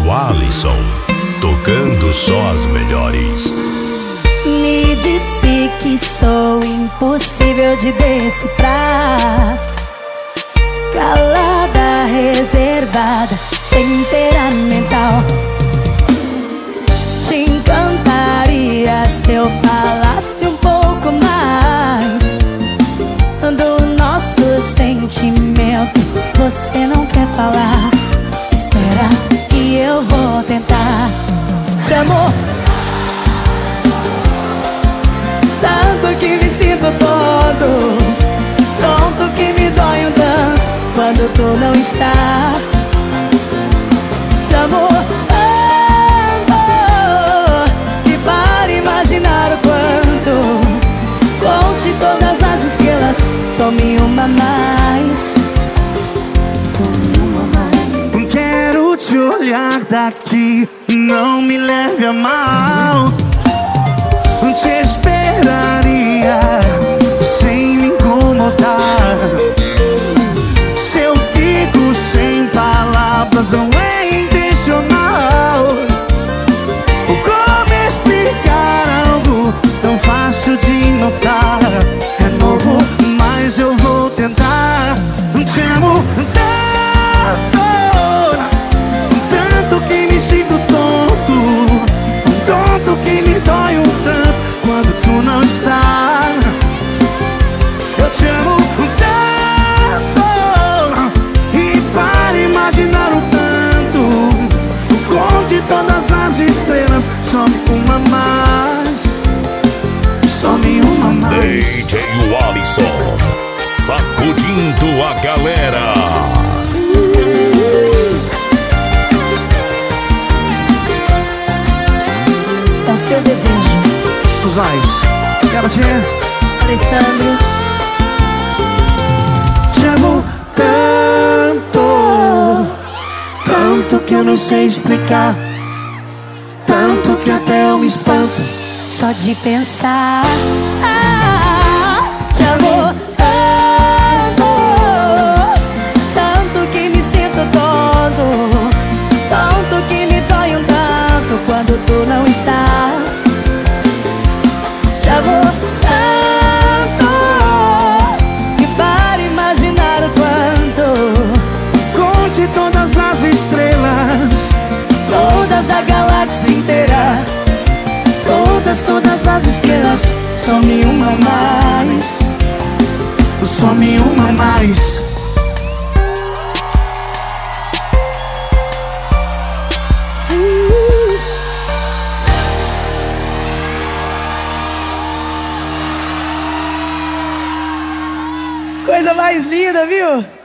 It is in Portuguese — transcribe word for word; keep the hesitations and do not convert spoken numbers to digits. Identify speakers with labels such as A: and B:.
A: o Alisson, tocando só as melhores.
B: Me disse que sou impossível de decifrar, calada, reservada, temperamental. Te encantaria se eu falasse um pouco mais do nosso sentimento. Você não quer falar? Espera que eu vou tentar. Te amo tanto que me sinto todo, tonto que me dói um tanto quando tu não está. Te amo tanto que para imaginar o quanto, conte todas as estrelas, some uma mais. Some uma mais.
C: Quero te olhar daqui, não me leve a mal. Te esperaria sem me incomodar. Se eu fico sem palavras, não é intencional. Como explicar algo tão fácil de notar? É novo, mas eu vou tentar. Te amo tanto, tanto que me sinto tonto, tonto que me dói um tanto quando tu não está. Eu te amo tanto, e para imaginar o tanto, conte todas as estrelas, some uma mais, some uma mais.
A: D J Alisson, sacudindo a galera.
B: É o seu desejo.
C: Os ais, quero te
B: Alessandro.
C: Te amo tanto, tanto que eu não sei explicar, tanto que até eu me espanto
B: Só de pensar. Ah, te amo tanto, tanto que me sinto tonto, tonto que me dói um tanto quando tu não está. Te amo tanto que para imaginar o quanto,
C: conte todas as estrelas,
B: todas a galáxia inteira, todas, todas as estrelas, some uma mais.
C: some uma mais.
B: Coisa mais linda, viu?